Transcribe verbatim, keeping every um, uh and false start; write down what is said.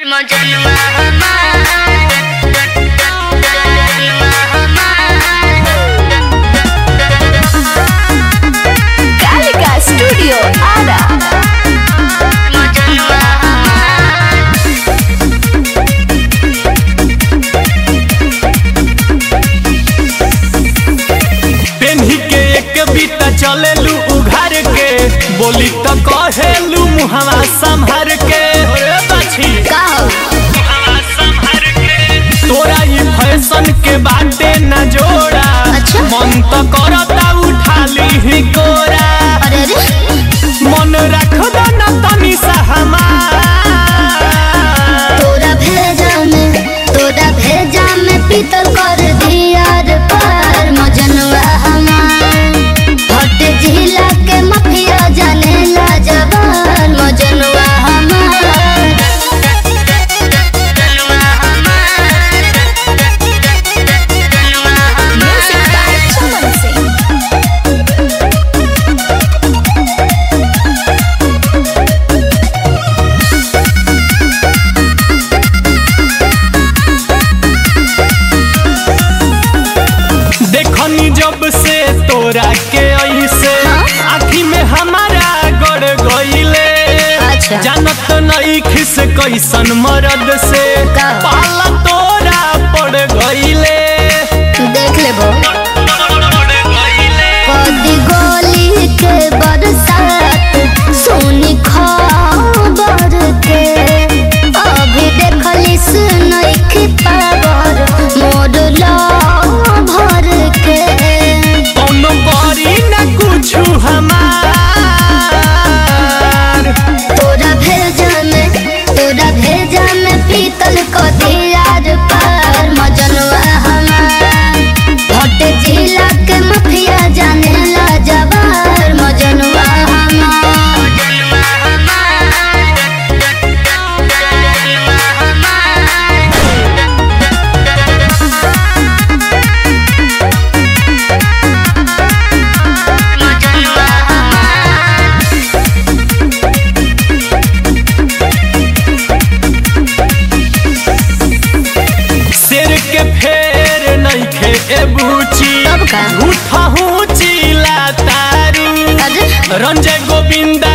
Kalika Studio Ada. पेन्ही के एक बीता चलेलू उघार के बोली तो कहेलू मुहवा संभार के तोरा ये फैशन के बाटे न जोड़ा अच्छा? मन तो करता उठा ली कोरा अरे अरे मन रख दो न तनी सा हमार तोरा भेजा में तोरा भेजा में पीतल कर दिया रे पार मजनुआ हमार हट जिला के मफिया जाने ला जवान मजनुआ हमार म्यूजिक बाय चमन सिंह। देखनी जब से तोरा के ऐसे आँखी में हमारा गड़ गईले अच्छा। जानत नहीं खिस कैसन मरद से का? पाला तोरा पड़ गईले देख ले बो कदी गोली के बरसात सोनी खबर के अभी देखलिस नइखे पावर मोर भर के कौनो करी न कुछु हमार तोरा भेजा में तोरा भेजा में पीतल कदियार पार मजनुआ हमार हट जिला के मफिया जाने ला जवार मजनुआ शेर के फेर नहीं खे ए बूची तब का? झूठा हूँ चिला तारू अरे रंजय गोविंदा